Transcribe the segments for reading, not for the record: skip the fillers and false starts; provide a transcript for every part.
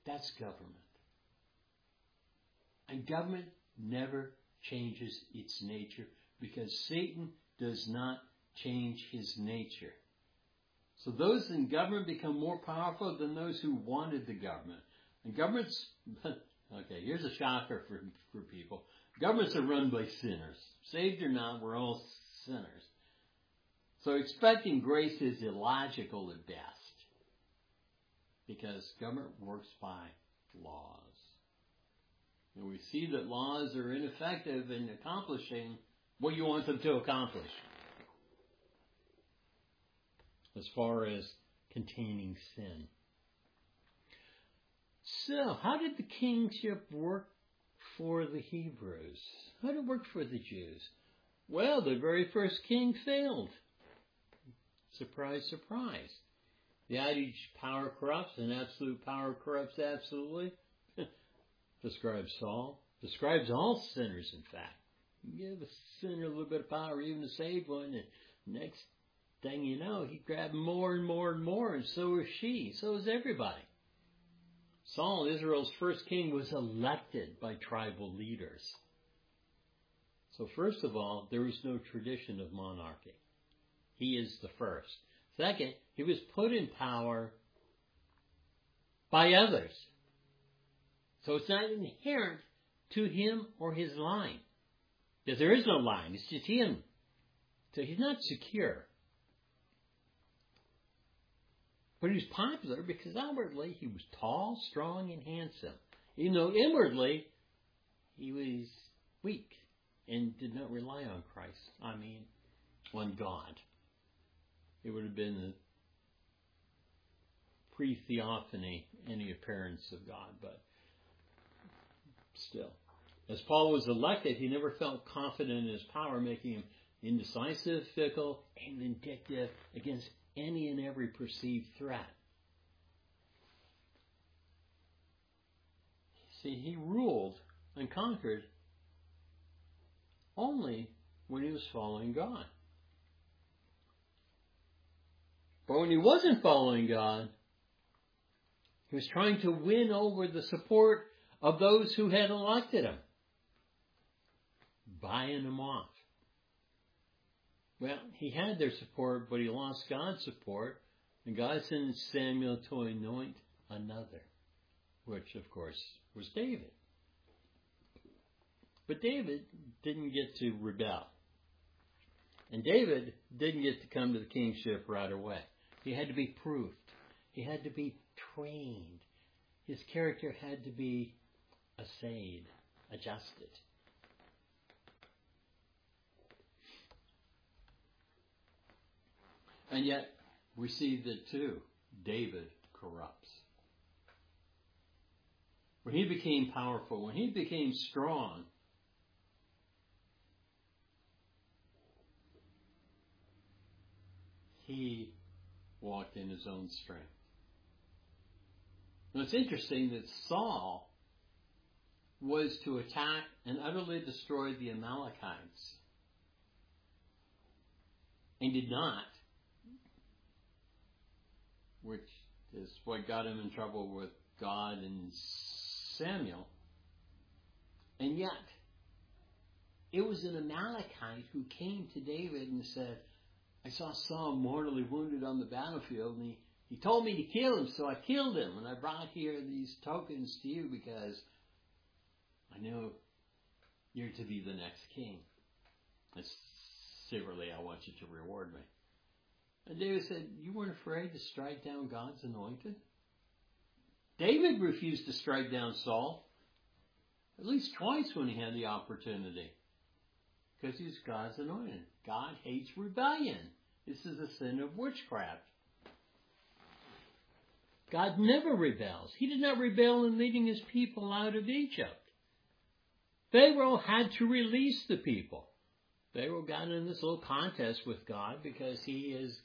That's government. And government never changes its nature because Satan does not change his nature. So those in government become more powerful than those who wanted the government. And governments, okay, here's a shocker for people. Governments are run by sinners. Saved or not, we're all sinners. So expecting grace is illogical at best. Because government works by laws. And we see that laws are ineffective in accomplishing what you want them to accomplish. As far as containing sin. So, how did the kingship work for the Hebrews? How did it work for the Jews? Well, the very first king failed. Surprise, surprise. The adage, power corrupts, and absolute power corrupts absolutely, describes Saul. Describes all sinners, in fact. You give a sinner a little bit of power, even a saved one, and next thing you know, he grabbed more and more and more, and so is she. So is everybody. Saul, Israel's first king, was elected by tribal leaders. So first of all, there is no tradition of monarchy. He is the first. Second, he was put in power by others. So it's not inherent to him or his line. Because there is no line, it's just him. So he's not secure. But he was popular because outwardly he was tall, strong, and handsome. Even though inwardly he was weak and did not rely on Christ. On God. It would have been pre-theophany, any appearance of God, but still. As Paul was elected, he never felt confident in his power, making him indecisive, fickle, and vindictive against any and every perceived threat. See, he ruled and conquered only when he was following God. But when he wasn't following God, he was trying to win over the support of those who had elected him, buying them off. Well, he had their support, but he lost God's support, and God sent Samuel to anoint another, which, of course, was David. But David didn't get to rebel. And David didn't get to come to the kingship right away. He had to be proved. He had to be trained. His character had to be assayed, adjusted. And yet, we see that too, David corrupts. When he became powerful, when he became strong, he walked in his own strength. Now it's interesting that Saul was to attack and utterly destroy the Amalekites, and did not, which is what got him in trouble with God and Samuel. And yet, it was an Amalekite who came to David and said, I saw Saul mortally wounded on the battlefield, and he told me to kill him, so I killed him, and I brought here these tokens to you because I know you're to be the next king. And secretly, I want you to reward me. And David said, you weren't afraid to strike down God's anointed? David refused to strike down Saul at least twice when he had the opportunity. Because he's God's anointed. God hates rebellion. This is a sin of witchcraft. God never rebels. He did not rebel in leading his people out of Egypt. Pharaoh had to release the people. Pharaoh got in this little contest with God because he is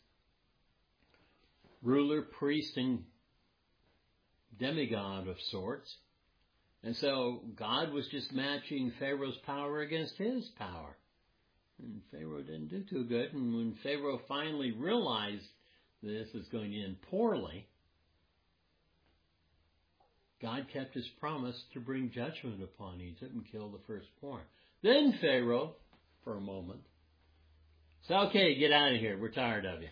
ruler, priest, and demigod of sorts. And so God was just matching Pharaoh's power against his power. And Pharaoh didn't do too good. And when Pharaoh finally realized this was going to end poorly, God kept his promise to bring judgment upon Egypt and kill the firstborn. Then Pharaoh, for a moment, said, okay, get out of here. We're tired of you.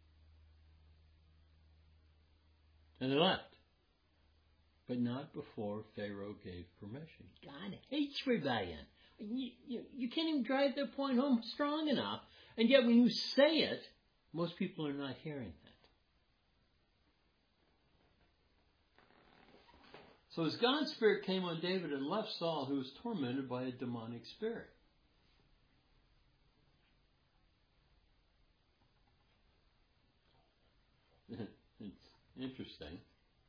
And they left. But not before Pharaoh gave permission. God hates rebellion. You can't even drive that point home strong enough. And yet when you say it, most people are not hearing that. So as God's Spirit came on David and left Saul, who was tormented by a demonic spirit. It's interesting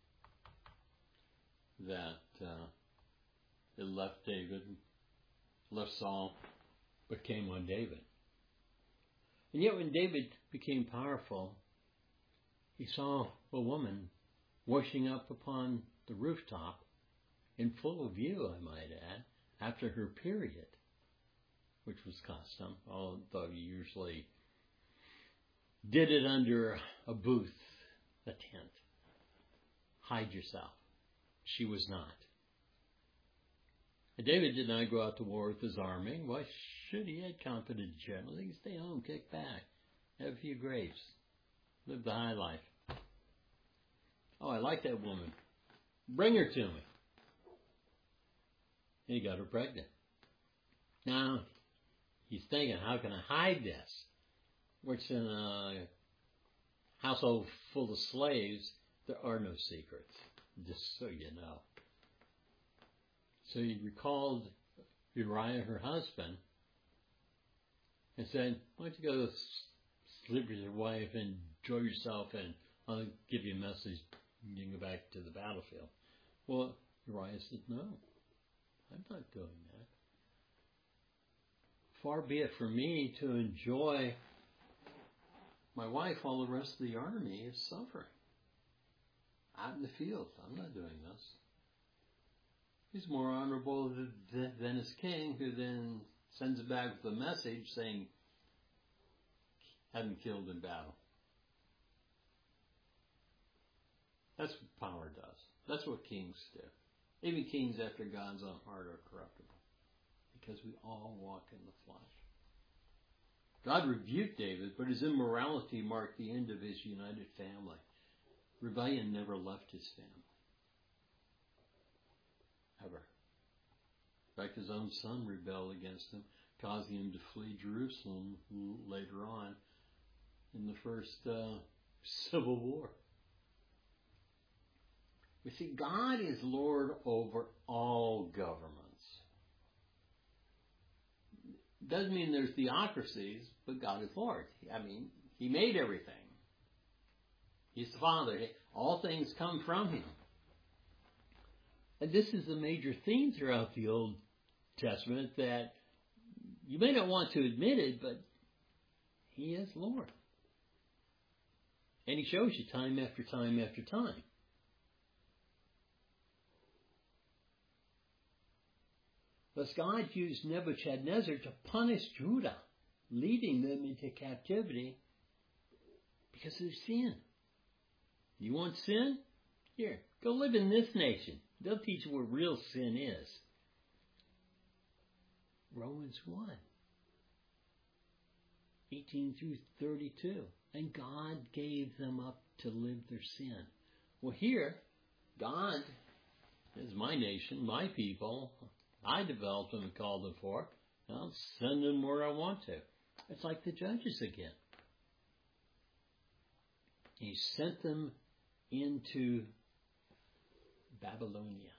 that it left Saul, but came on David. And yet when David became powerful, he saw a woman washing up upon the rooftop in full view, I might add, after her period, which was custom, although you usually did it under a booth, a tent. Hide yourself. She was not. And David did not go out to war with his army. Why should he? He had competent generals. He could stay home, kick back, have a few grapes, live the high life. Oh, I like that woman. Bring her to me. And he got her pregnant. Now, he's thinking, how can I hide this? Which in a household full of slaves, there are no secrets, just so you know. So he recalled Uriah, her husband, and said, why don't you go sleep with your wife and enjoy yourself, and I'll give you a message. You can go back to the battlefield. Well, Uriah said, no, I'm not doing that. Far be it from me to enjoy my wife while the rest of the army is suffering. Out in the field, I'm not doing this. He's more honorable than his king, who then sends it back with a message saying, have him killed in battle. That's what power does. That's what kings do. Even kings after God's own heart are corruptible, because we all walk in the flesh. God rebuked David, but his immorality marked the end of his united family. Rebellion never left his family. Ever. In fact, his own son rebelled against him, causing him to flee Jerusalem later on in the first civil war. We see, God is Lord over all governments. Doesn't mean there's theocracies, but God is Lord. I mean, He made everything. He's the Father. All things come from Him. And this is a major theme throughout the Old Testament, that you may not want to admit it, but He is Lord. And He shows you time after time after time. Thus God used Nebuchadnezzar to punish Judah, leading them into captivity because of their sin. You want sin? Here, go live in this nation. They'll teach you what real sin is. Romans 1, 18 through 32. And God gave them up to live their sin. Well, here, God is my nation, my people. I developed them and called them for. I'll send them where I want to. It's like the judges again. He sent them into Babylonia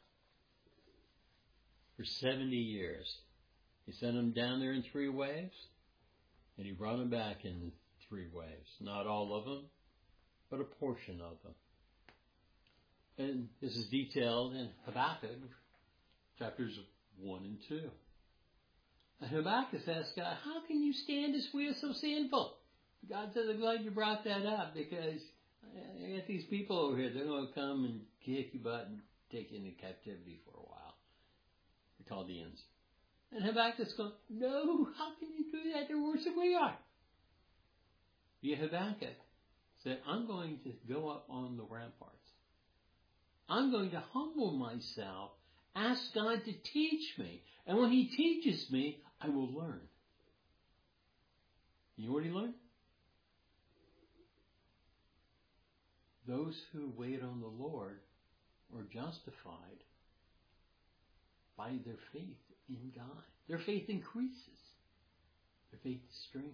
for 70 years. He sent them down there in 3 waves, and He brought them back in 3 waves. Not all of them, but a portion of them. And this is detailed in Habakkuk, chapters 1 and 2. And Habakkuk asked God, how can you stand as we are so sinful? God says, I'm glad you brought that up, because I got these people over here. They're going to come and kick your butt and take you into captivity for a while. They're called the Chaldeans. And Habakkuk's going, no, how can you do that? They're worse than we are. Yet Habakkuk said, I'm going to go up on the ramparts. I'm going to humble myself, ask God to teach me. And when He teaches me, I will learn. You know what He learned? Those who wait on the Lord are justified by their faith in God. Their faith increases. Their faith is strengthened.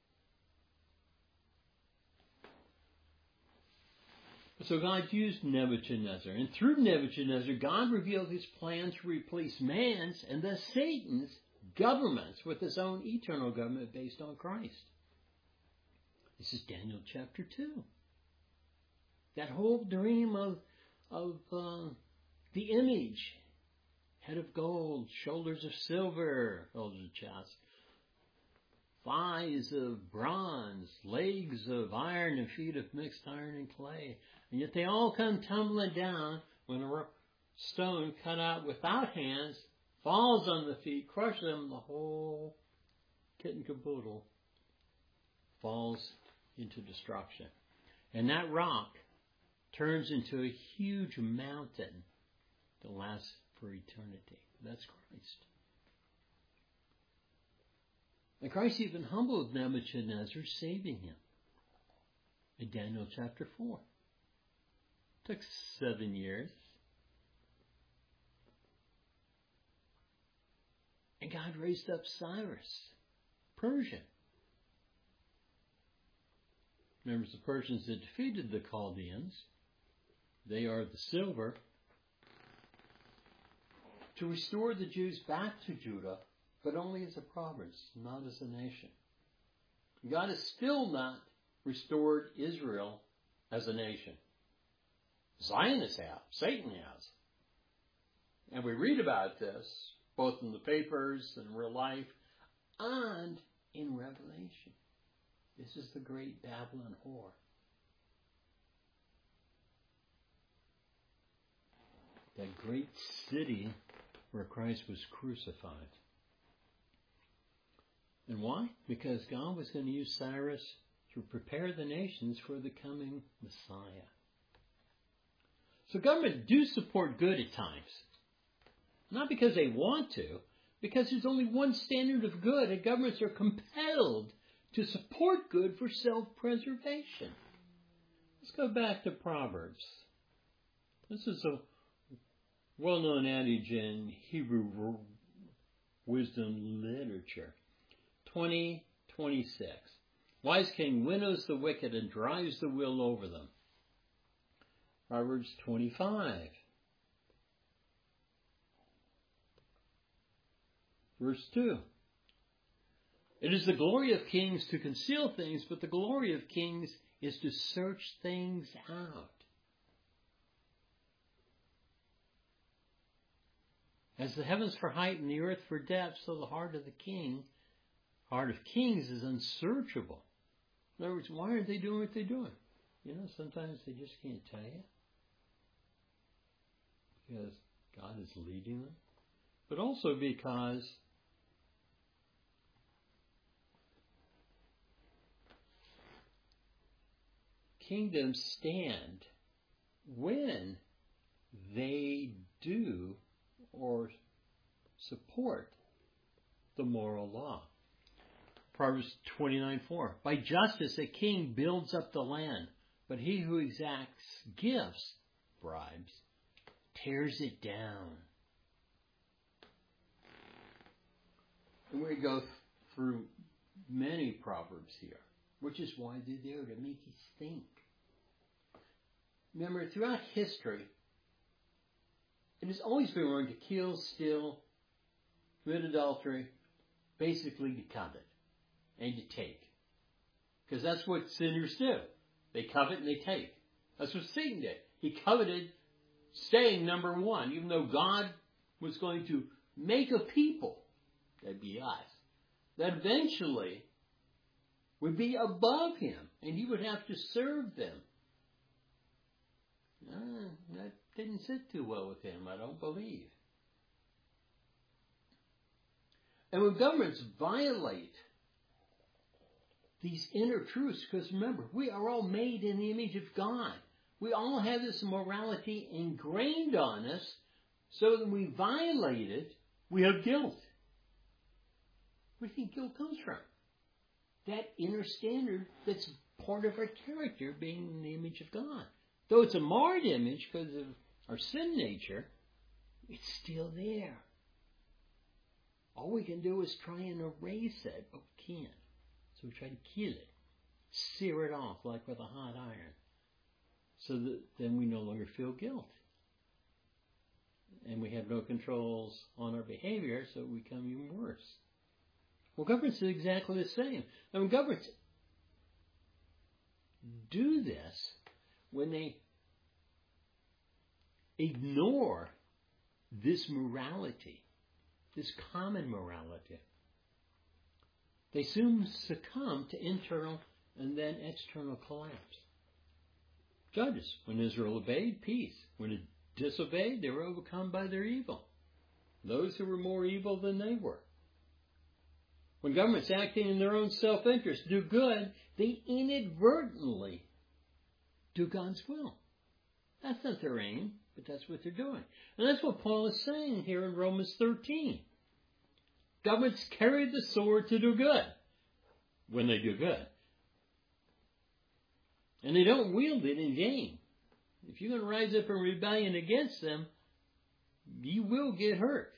So God used Nebuchadnezzar, and through Nebuchadnezzar, God revealed His plan to replace man's, and thus Satan's, governments with His own eternal government based on Christ. This is Daniel chapter 2. That whole dream of the image, head of gold, shoulders of silver, shoulders of chest, thighs of bronze, legs of iron, and feet of mixed iron and clay. And yet they all come tumbling down when a stone cut out without hands falls on the feet, crushes them, the whole kit and caboodle falls into destruction. And that rock turns into a huge mountain that lasts for eternity. That's Christ. And Christ even humbled Nebuchadnezzar, saving him. In Daniel chapter 4. Took 7 years. And God raised up Cyrus, Persia. Remember, the Persians that defeated the Chaldeans. They are the silver. To restore the Jews back to Judah, but only as a province, not as a nation. God has still not restored Israel as a nation. Zionists have. Satan has. And we read about this, both in the papers and real life, and in Revelation. This is the great Babylon whore. That great city where Christ was crucified. And why? Because God was going to use Cyrus to prepare the nations for the coming Messiah. So government do support good at times. Not because they want to, because there's only one standard of good, and governments are compelled to support good for self-preservation. Let's go back to Proverbs. This is a well-known adage in Hebrew wisdom literature. 20:26. Wise king winnows the wicked and drives the will over them. Proverbs 25. Verse 2. It is the glory of kings to conceal things, but the glory of kings is to search things out. As the heavens for height and the earth for depth, so the heart of kings is unsearchable. In other words, why aren't they doing what they're doing? You know, sometimes they just can't tell you. Because God is leading them. But also because kingdoms stand when they do or support the moral law. Proverbs 29:4. By justice a king builds up the land, but he who exacts gifts, bribes, tears it down. And we go through many proverbs here, which is why they're there, to make you think. Remember, throughout history, it has always been wrong to kill, steal, commit adultery, basically to covet and to take. Because that's what sinners do. They covet and they take. That's what Satan did. He coveted staying number one, even though God was going to make a people, that'd be us, that eventually would be above him, and he would have to serve them. That didn't sit too well with him, I don't believe. And when governments violate these inner truths, because remember, we are all made in the image of God. We all have this morality ingrained on us, so that when we violate it, we have guilt. Where do you think guilt comes from? That inner standard that's part of our character, being in the image of God. Though it's a marred image because of our sin nature, it's still there. All we can do is try and erase it, but we can't. So we try to kill it, sear it off like with a hot iron, so that then we no longer feel guilt. And we have no controls on our behavior, so we become even worse. Well, governments are exactly the same. I mean, governments do this when they ignore this morality, this common morality. They soon succumb to internal and then external collapse. Judges, when Israel obeyed, peace. When it disobeyed, they were overcome by their evil. Those who were more evil than they were. When governments acting in their own self-interest do good, they inadvertently do God's will. That's not their aim, but that's what they're doing. And that's what Paul is saying here in Romans 13. Governments carry the sword to do good when they do good. And they don't wield it in vain. If you're going to rise up in rebellion against them, you will get hurt.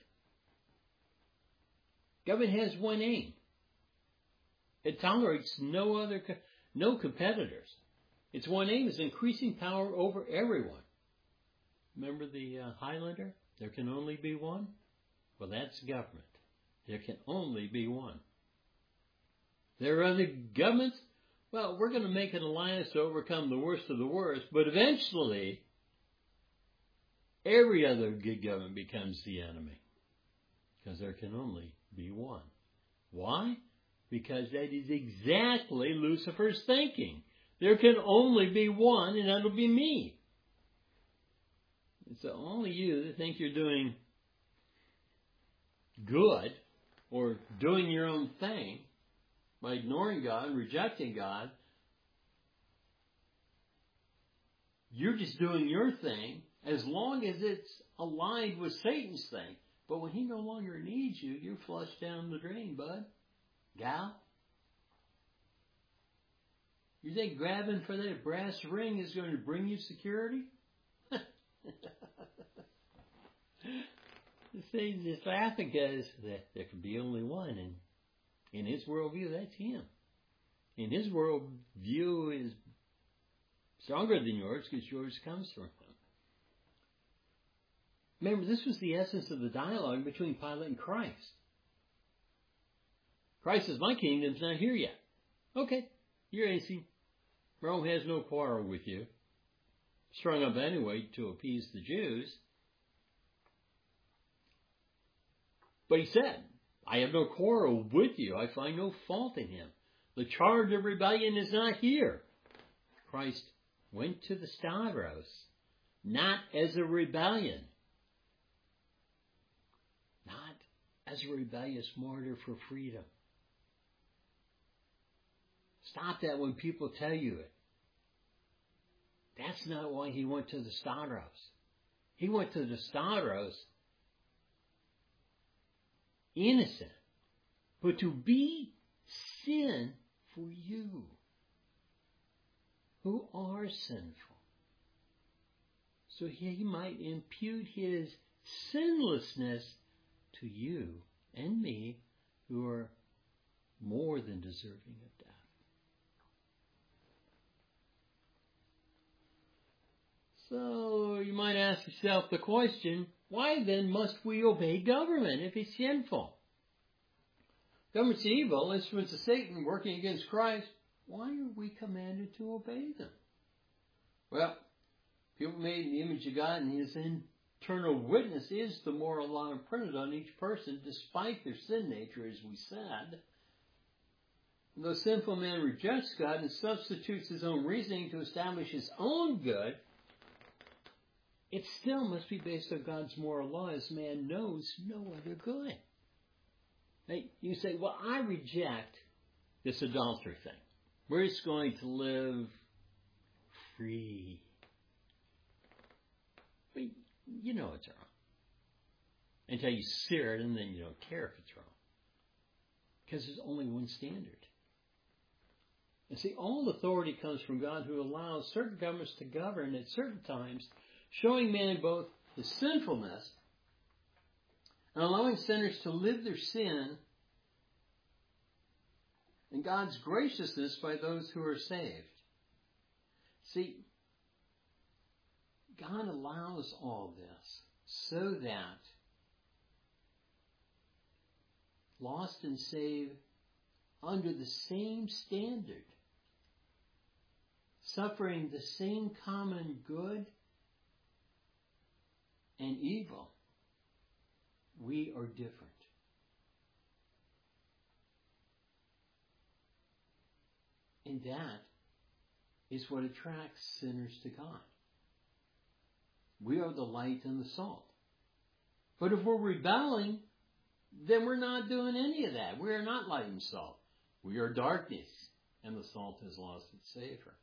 Government has one aim. It tolerates no competitors. Its one aim is increasing power over everyone. Remember the Highlander? There can only be one? Well, that's government. There can only be one. There are other governments. Well, we're going to make an alliance to overcome the worst of the worst, but eventually, every other good government becomes the enemy. Because there can only be one. Why? Because that is exactly Lucifer's thinking. There can only be one, and that'll be me. It's only you that think you're doing good or doing your own thing by ignoring God and rejecting God. You're just doing your thing as long as it's aligned with Satan's thing. But when he no longer needs you, you're flushed down the drain, bud. Gal. You think grabbing for that brass ring is going to bring you security? Satan's just laughing because there can be only one, and in his worldview, that's him. And his worldview is stronger than yours because yours comes from him. Remember, this was the essence of the dialogue between Pilate and Christ. Christ says, my kingdom's not here yet. Okay, you're AC. Rome has no quarrel with you. Strung up anyway to appease the Jews. But he said, I have no quarrel with you. I find no fault in him. The charge of rebellion is not here. Christ went to the Stavros, not as a rebellion. Not as a rebellious martyr for freedom. Stop that when people tell you it. That's not why he went to the Stavros. He went to the Stavros innocent, but to be sin for you, who are sinful. So he might impute his sinlessness to you and me, who are more than deserving of death. So you might ask yourself the question, why then must we obey government if it's sinful? Government's evil, instruments of Satan working against Christ. Why are we commanded to obey them? Well, people made in the image of God, and his internal witness is the moral law imprinted on each person, despite their sin nature, as we said. And though sinful man rejects God and substitutes his own reasoning to establish his own good, it still must be based on God's moral law, as man knows no other good. Now, you say, well, I reject this adultery thing. We're just going to live free. I mean, you know it's wrong. Until you sear it and then you don't care if it's wrong. Because there's only one standard. And see, all authority comes from God, who allows certain governments to govern at certain times, showing man both his sinfulness and allowing sinners to live their sin, and God's graciousness by those who are saved. See, God allows all this so that lost and saved under the same standard, suffering the same common good and evil, we are different. And that is what attracts sinners to God. We are the light and the salt. But if we're rebelling, then we're not doing any of that. We are not light and salt. We are darkness, and the salt has lost its savor.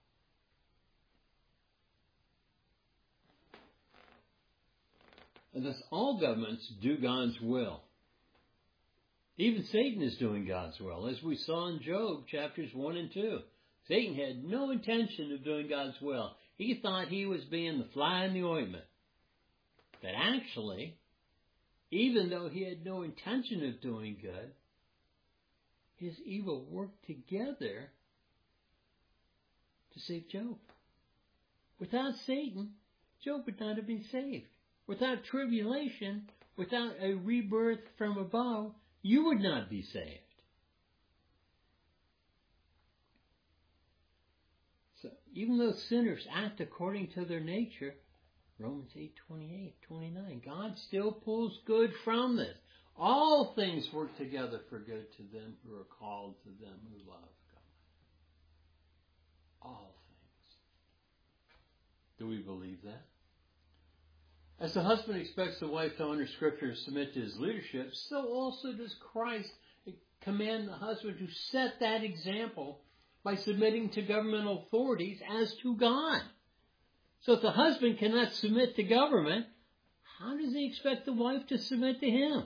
And thus all governments do God's will. Even Satan is doing God's will, as we saw in Job chapters 1 and 2. Satan had no intention of doing God's will. He thought he was being the fly in the ointment. But actually, even though he had no intention of doing good, his evil worked together to save Job. Without Satan, Job would not have been saved. Without tribulation, without a rebirth from above, you would not be saved. So even though sinners act according to their nature, Romans 8:28-29, God still pulls good from this. All things work together for good to them who are called, to them who love God. All things. Do we believe that? As the husband expects the wife to honor Scripture and submit to his leadership, so also does Christ command the husband to set that example by submitting to governmental authorities as to God. So if the husband cannot submit to government, how does he expect the wife to submit to him?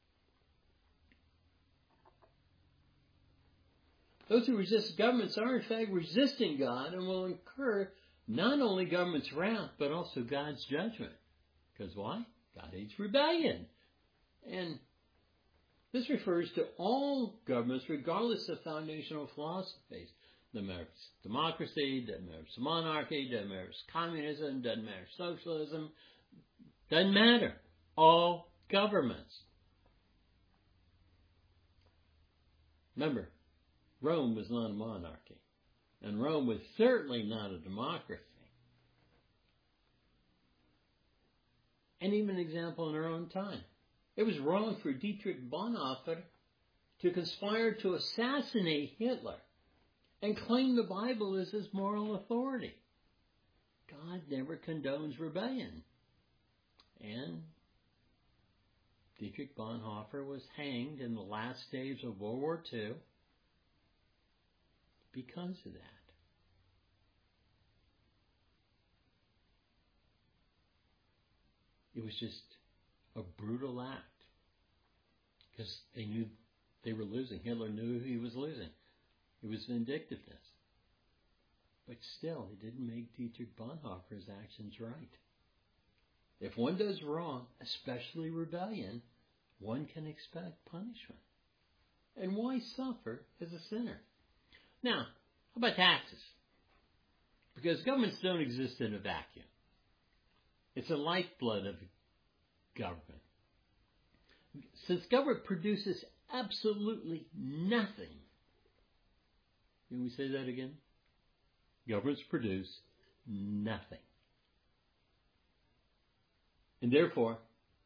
Those who resist governments are in fact resisting God and will incur not only government's wrath, but also God's judgment. Because why? God hates rebellion. And this refers to all governments, regardless of foundational philosophies. Doesn't matter if it's democracy, doesn't matter if it's monarchy, doesn't matter if it's communism, doesn't matter if it's socialism. Doesn't matter. All governments. Remember, Rome was not a monarchy. And Rome was certainly not a democracy. And even an example in our own time. It was wrong for Dietrich Bonhoeffer to conspire to assassinate Hitler and claim the Bible as his moral authority. God never condones rebellion. And Dietrich Bonhoeffer was hanged in the last days of World War II because of that. It was just a brutal act. Because they knew they were losing. Hitler knew he was losing. It was vindictiveness. But still, it didn't make Dietrich Bonhoeffer's actions right. If one does wrong, especially rebellion, one can expect punishment. And why suffer as a sinner? Now, how about taxes? Because governments don't exist in a vacuum. It's the lifeblood of government. Since government produces absolutely nothing, can we say that again? Governments produce nothing. And therefore,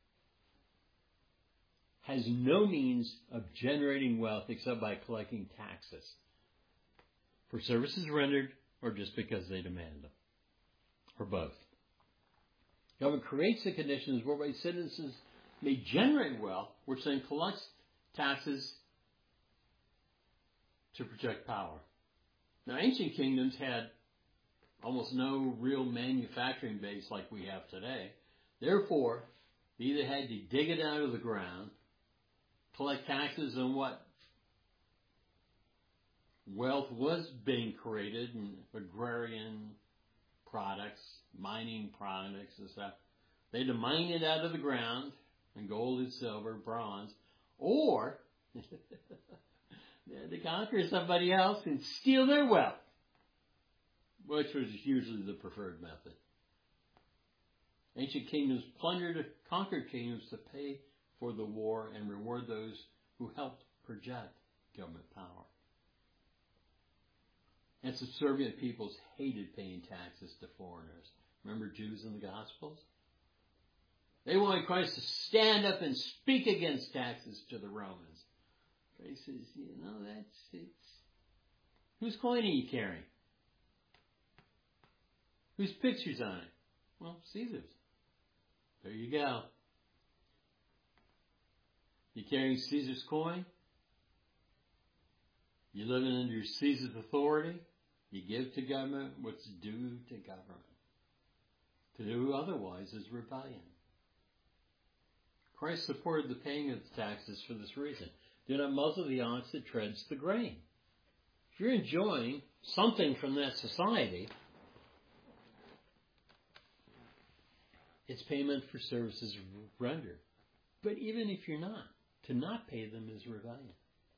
has no means of generating wealth except by collecting taxes for services rendered or just because they demand them, or both. Government creates the conditions whereby citizens may generate wealth, which then collects taxes to project power. Now, ancient kingdoms had almost no real manufacturing base like we have today. Therefore, they either had to dig it out of the ground, collect taxes on what wealth was being created in agrarian products, mining products and stuff. They had to mine it out of the ground, and gold and silver, bronze, or they had to conquer somebody else and steal their wealth, which was usually the preferred method. Ancient kingdoms plundered conquered kingdoms to pay for the war and reward those who helped project government power. And subservient peoples hated paying taxes to foreigners. Remember Jews in the Gospels? They wanted Christ to stand up and speak against taxes to the Romans. Christ says, it's... Whose coin are you carrying? Whose picture's on it? Well, Caesar's. There you go. You carrying Caesar's coin? You living under Caesar's authority? You give to government what's due to government. To do otherwise is rebellion. Christ supported the paying of the taxes for this reason. Do not muzzle the ox that treads the grain. If you're enjoying something from that society, it's payment for services rendered. But even if you're not, to not pay them is rebellion.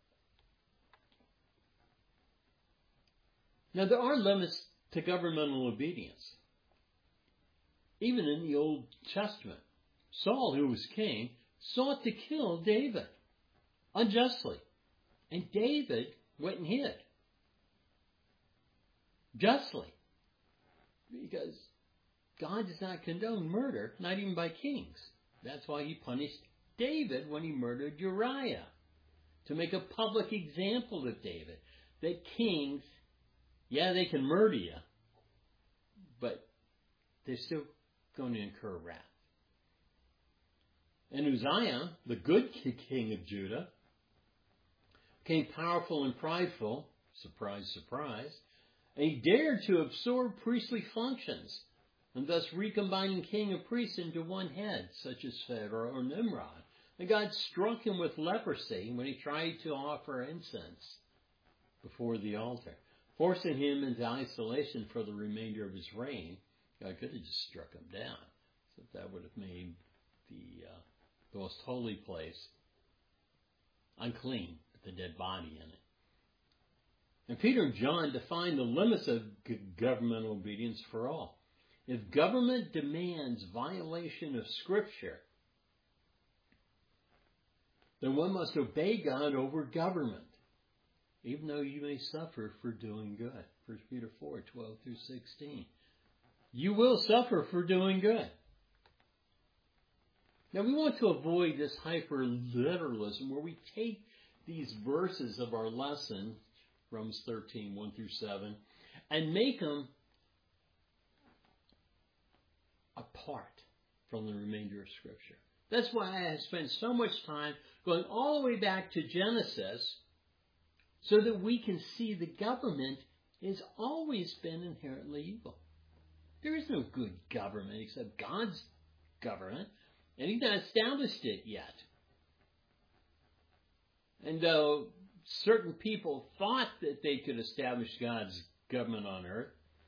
Now, there are limits to governmental obedience. Even in the Old Testament, Saul, who was king, sought to kill David unjustly. And David went and hid. Justly. Because God does not condone murder, not even by kings. That's why he punished David when he murdered Uriah. To make a public example of David. That kings, yeah, they can murder you, but they're still going to incur wrath. And Uzziah, the good king of Judah, became powerful and prideful, surprise, surprise, and he dared to absorb priestly functions, and thus recombining king and priest into one head, such as Pharaoh or Nimrod. And God struck him with leprosy when he tried to offer incense before the altar, forcing him into isolation for the remainder of his reign. God could have just struck him down. So that would have made the most holy place unclean with the dead body in it. And Peter and John define the limits of governmental obedience for all. If government demands violation of Scripture, then one must obey God over government, even though you may suffer for doing good. 1 Peter 4:12-16. You will suffer for doing good. Now, we want to avoid this hyper-literalism where we take these verses of our lesson, Romans 13, 1-7, and make them apart from the remainder of Scripture. That's why I have spent so much time going all the way back to Genesis so that we can see the government has always been inherently evil. There is no good government except God's government, and He's not established it yet. And though certain people thought that they could establish God's government on earth,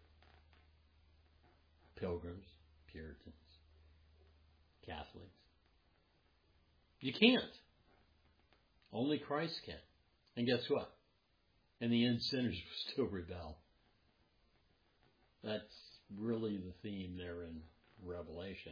Pilgrims, Puritans, Catholics, you can't. Only Christ can. And guess what? In the end, sinners will still rebel. That's really the theme there in Revelation.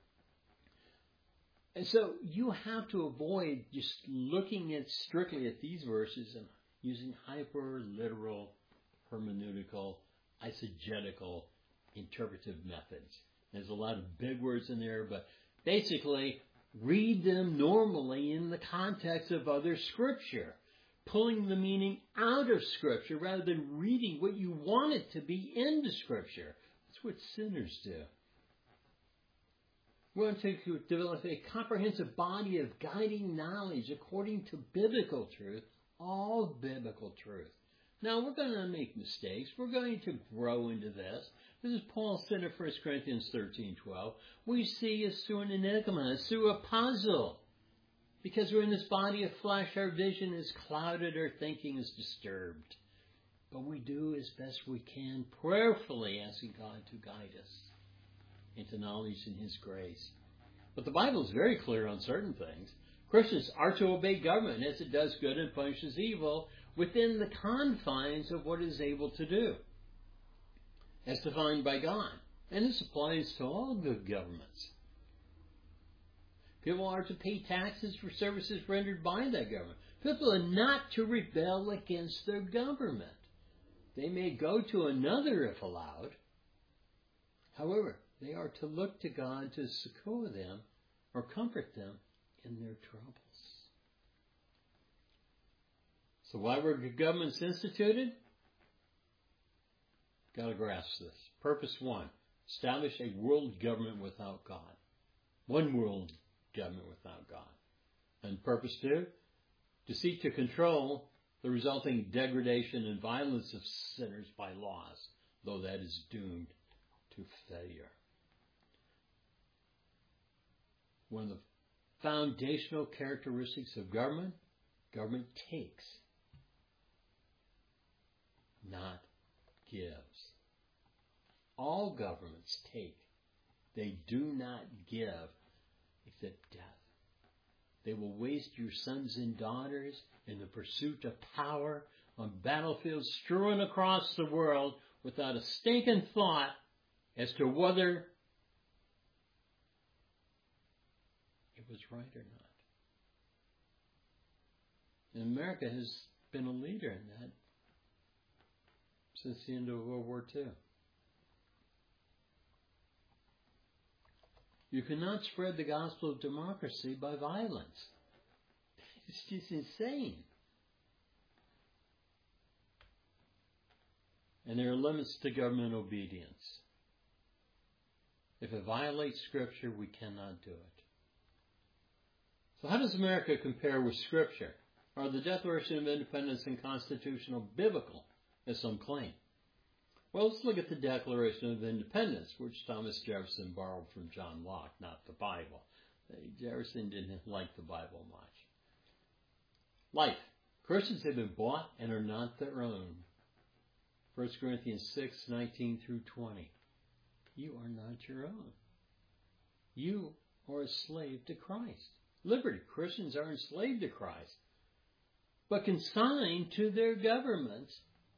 And so you have to avoid just looking at strictly at these verses and using hyper-literal, hermeneutical, eisegetical, interpretive methods. There's a lot of big words in there, but basically read them normally in the context of other Scripture, pulling the meaning out of Scripture rather than reading what you want it to be into Scripture. That's what sinners do. We want to develop a comprehensive body of guiding knowledge according to biblical truth, all biblical truth. Now, we're going to make mistakes. We're going to grow into this. This is Paul said in 1 Corinthians 13:12. We see as through an enigma, as through a puzzle. Because we're in this body of flesh, our vision is clouded, our thinking is disturbed. But we do as best we can, prayerfully asking God to guide us into knowledge in His grace. But the Bible is very clear on certain things. Christians are to obey government as it does good and punishes evil within the confines of what it is able to do, as defined by God. And this applies to all good governments. People are to pay taxes for services rendered by that government. People are not to rebel against their government. They may go to another if allowed. However, they are to look to God to succor them or comfort them in their troubles. So why were governments instituted? Got to grasp this. Purpose 1, establish a world government without God. One world government without God. And purpose 2, to seek to control the resulting degradation and violence of sinners by laws, though that is doomed to failure. One of the foundational characteristics of government takes, not gives. All governments take. They do not give except death. They will waste your sons and daughters in the pursuit of power on battlefields strewn across the world without a stinking thought as to whether it was right or not. And America has been a leader in that since the end of World War II. You cannot spread the gospel of democracy by violence. It's just insane. And there are limits to government obedience. If it violates Scripture, we cannot do it. So how does America compare with Scripture? Are the Declaration of Independence and Constitutional biblical, as some claim? Well, let's look at the Declaration of Independence, which Thomas Jefferson borrowed from John Locke, not the Bible. Jefferson didn't like the Bible much. Life. Christians have been bought and are not their own. 1 Corinthians 6:19 through 20. You are not your own. You are a slave to Christ. Liberty. Christians are enslaved to Christ, but consigned to their governments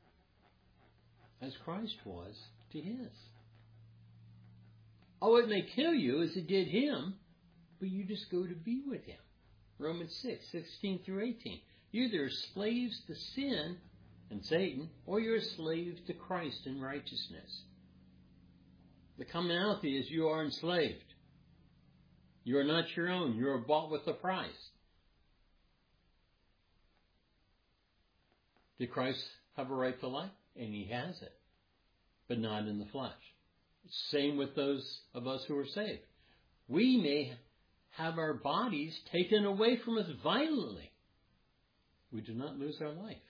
as Christ was to His. Oh, it may kill you as it did Him, but you just go to be with Him. Romans 6:16 through 18. You're either slaves to sin and Satan, or you're slaves to Christ and righteousness. The commonality is you are enslaved. You are not your own. You are bought with a price. Did Christ have a right to life? And He has it, but not in the flesh. Same with those of us who are saved. We may have our bodies taken away from us violently. We do not lose our life.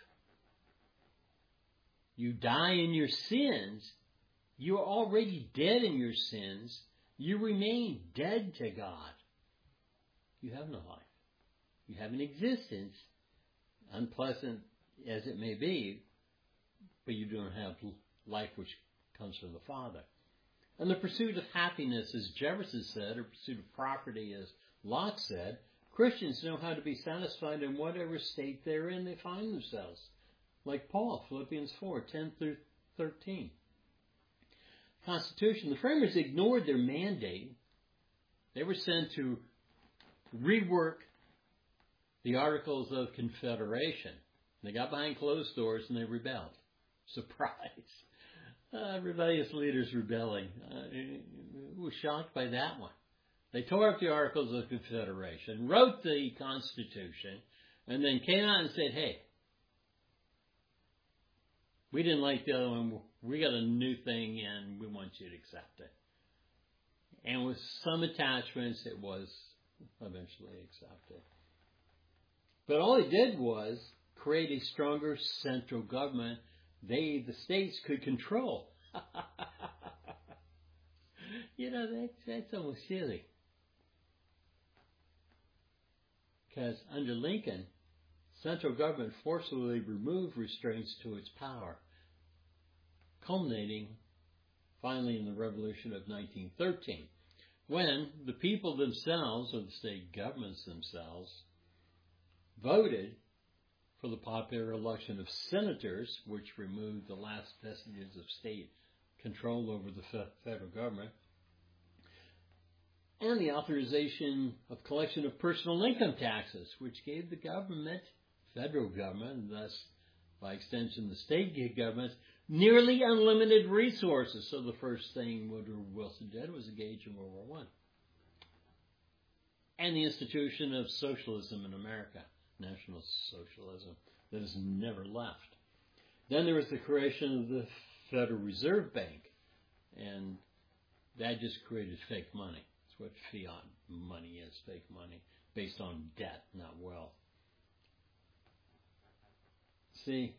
You die in your sins. You are already dead in your sins. You remain dead to God. You have no life. You have an existence, unpleasant as it may be, but you don't have life which comes from the Father. And the pursuit of happiness, as Jefferson said, or pursuit of property, as Locke said, Christians know how to be satisfied in whatever state they're in they find themselves. Like Paul, Philippians 4:10 through 13. Constitution, the framers ignored their mandate. They were sent to rework the Articles of Confederation. They got behind closed doors and they rebelled. Surprise. Rebellious leaders rebelling. Who was shocked by that one? They tore up the Articles of Confederation, wrote the Constitution, and then came out and said, hey, we didn't like the other one. We got a new thing and we want you to accept it. And with some attachments, it was eventually accepted. But all he did was create a stronger central government the states could control. That's almost silly. Because under Lincoln, central government forcibly removed restraints to its power, culminating finally in the Revolution of 1913, when the people themselves, or the state governments themselves, voted for the popular election of senators, which removed the last vestiges of state control over the federal government, and the authorization of collection of personal income taxes, which gave the government, federal government, and thus by extension the state governments, nearly unlimited resources. So the first thing Woodrow Wilson did was engage in World War I. And the institution of socialism in America, National Socialism, that has never left. Then there was the creation of the Federal Reserve Bank, and that just created fake money. That's what fiat money is, fake money, based on debt, not wealth. See,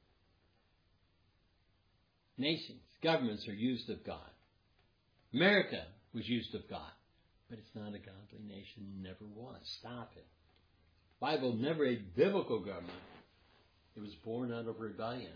nations, governments are used of God. America was used of God, but it's not a godly nation, never was. Stop it. Bible never a biblical government. It was born out of rebellion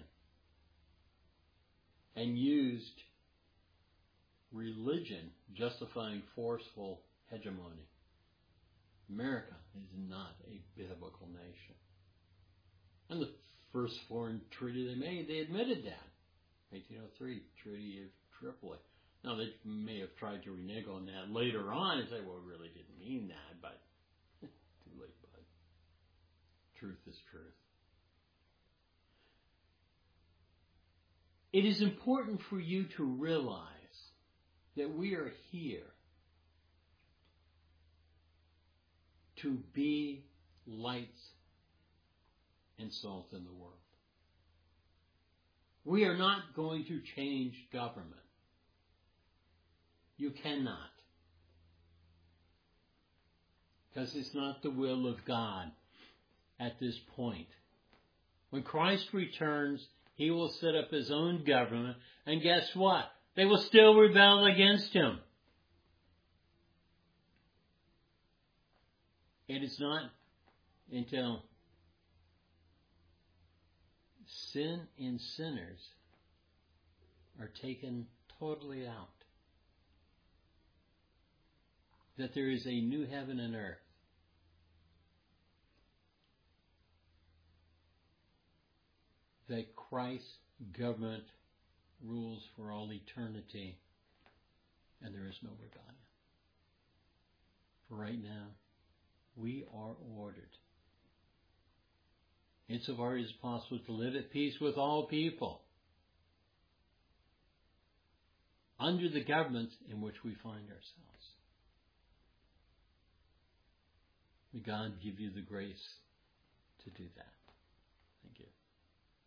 and used religion justifying forceful hegemony. America is not a biblical nation. And the first foreign treaty they made, they admitted that. 1803, Treaty of Tripoli. Now, they may have tried to renege on that later on and say, well, we really didn't mean that, but too late, bud. Truth is truth. It is important for you to realize that we are here to be lights and salt in the world. We are not going to change government. You cannot. Because it's not the will of God at this point. When Christ returns, He will set up His own government, and guess what? They will still rebel against Him. It is not until sin and sinners are taken totally out that there is a new heaven and earth. That Christ's government rules for all eternity, and there is no rebellion. For right now, we are ordered, insofar as possible, to live at peace with all people, under the government in which we find ourselves. May God give you the grace to do that. Thank you.